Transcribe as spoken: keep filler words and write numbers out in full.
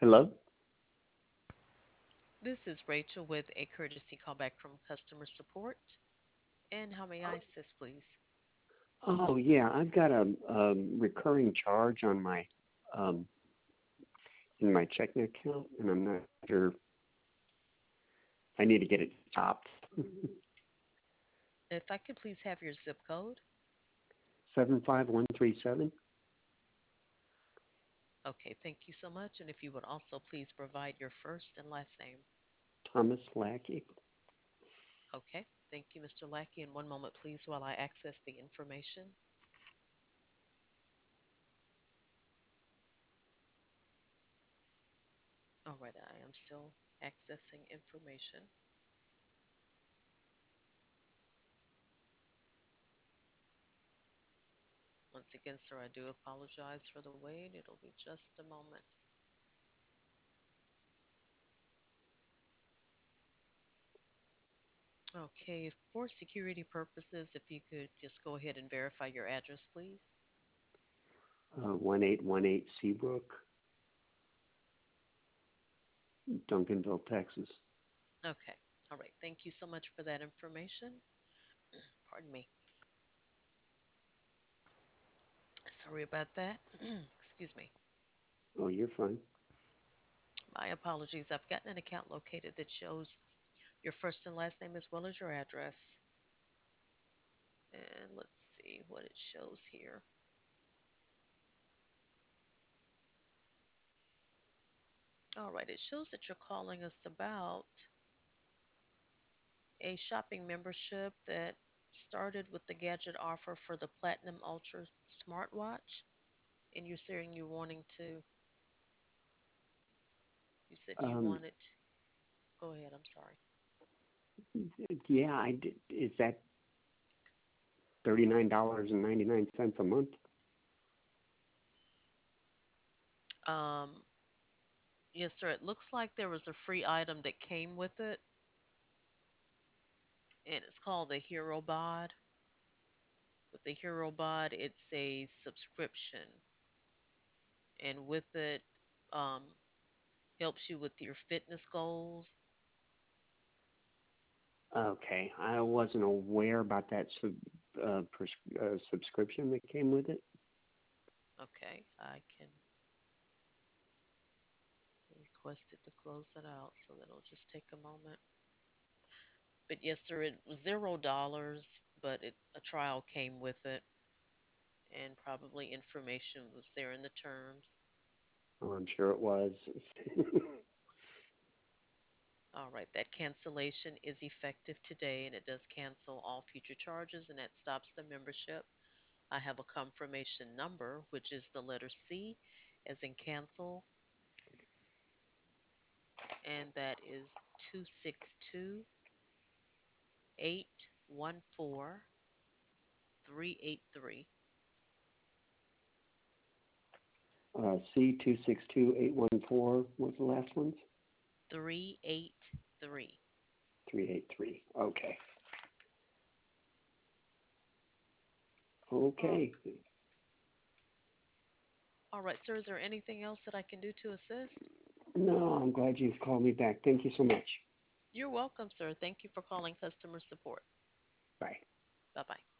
Hello? This is Rachel with a courtesy callback from customer support. And how may I assist, please? Oh, yeah, I've got a, a recurring charge on my um, in my checking account, and I'm not sure. I need to get it stopped. If I could please have your zip code. Seven five one three seven. Okay, thank you so much. And if you would also please provide your first and last name. Thomas Lackey. Okay, thank you, mister Lackey. And one moment, please, while I access the information. All right, I am still accessing information. Once again, sir, I do apologize for the wait. It'll be just a moment. Okay, for security purposes, if you could just go ahead and verify your address, please. Uh, one eight one eight Seabrook, Duncanville, Texas. Okay. All right. Thank you so much for that information. Pardon me. Sorry about that. Excuse me. Oh, you're fine. My apologies. I've gotten an account located that shows your first and last name as well as your address. And let's see what it shows here. All right. It shows that you're calling us about a shopping membership that started with the gadget offer for the Platinum Ultra smartwatch. And you're saying you're wanting to, you said you Um, wanted, go ahead. I'm sorry. yeah, I did. Is that thirty nine dollars and ninety nine cents a month? Um, Yes, sir. It looks like there was a free item that came with it, and it's called the Hero Bod. With the Hero Bod, it's a subscription, and with it, um, helps you with your fitness goals. Okay, I wasn't aware about that sub, uh, pres- uh, subscription that came with it. Okay, I can request it to close it out, so that'll just take a moment. But yes, sir, it was zero dollars, but it, a trial came with it, and probably information was there in the terms. Oh, I'm sure it was. All right, that cancellation is effective today and it does cancel all future charges and that stops the membership. I have a confirmation number, which is the letter C as in cancel, and that is two six two, eight one four, three eight three. uh, C two six two eight one four was the last ones. three eight three. Three eight three. Okay. Oh, Okay. all right, sir. Is there anything else that I can do to assist? No, I'm glad you've called me back. Thank you so much. You're welcome, sir. Thank you for calling customer support. Bye. Bye bye.